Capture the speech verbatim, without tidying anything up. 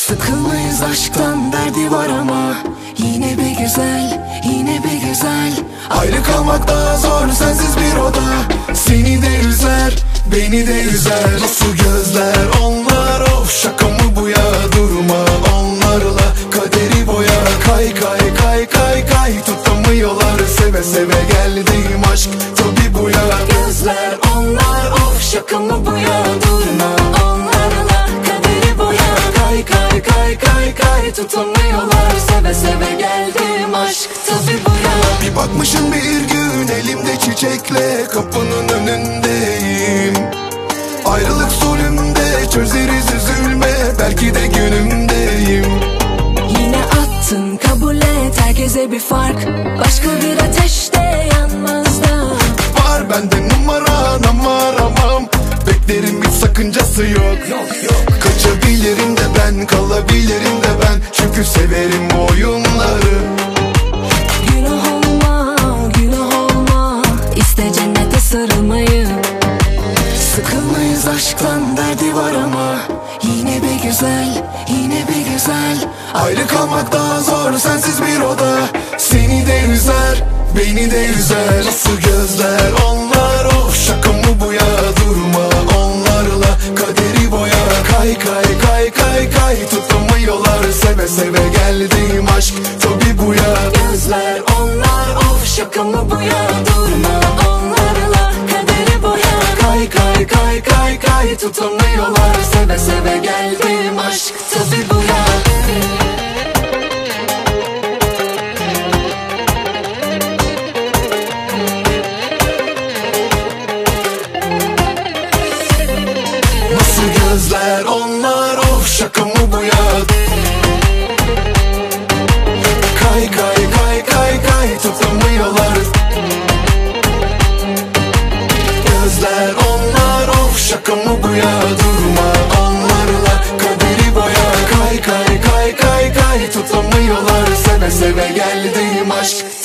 Sıkılmayız aşktan, derdi var ama yine bir güzel, yine bir güzel. Ayrı kalmak daha zor, sensiz bir oda seni de üzer, beni de üzer. Nasıl gözler onlar, of şaka mı bu ya? Durma onlarla, kaderi boya. Kay kay kay kay kay, tutamıyorlar, seve seve geldiğim aşk tabi bu ya. Gözler onlar, of şaka mı bu ya? Durma onlarla, kaderi boya. Kay kay kay kay kay, tutamıyorlar, seve seve geldim aşk tabi bu ya. Bir bakmışım bir gün, elimde çiçekle kapının önündeyim. Ayrılık zulümde, çözeriz üzülme, belki de günümdeyim. Yine attın, kabul et, herkese bir fark, başka bir ateşte yanmaz da. Var bende numaran ama aramam, beklerim hiç sakıncası yok. Yok yok. Kaçabilirim de ben, kalabilirim de ben, çünkü severim bu oyunları. Günah olma, günah olma, iste cennete sarılmayı. Sıkılmayız aşktan, derdi var ama yine bir güzel, yine bir güzel. Ayrı kalmak daha zor, sensiz bir oda seni de üzer, beni de üzer. Nasıl gözler onlar, of şaka mı bu ya? Durma onlarla, kaderi boya. Kay kay kay kay kay, tutamıyorlar, seve seve geldiğim aşk tabi bu ya. Gözler onlar, of şaka mı bu ya? Durma onlarla, kaderi boya. Kay kay kay kay kay, Tutamıyorlar, seve seve geldim aşk tabi bu ya. Nasıl gözler onlar, of şaka mı bu ya? Kay kay kay kay kay, tutamıyorlar. Gözler onlar, of şaka mı bu ya? Durma onlarla, kaderi boya. Kay kay kay kay kay, tutamıyorlar, seve seve geldiğim aşk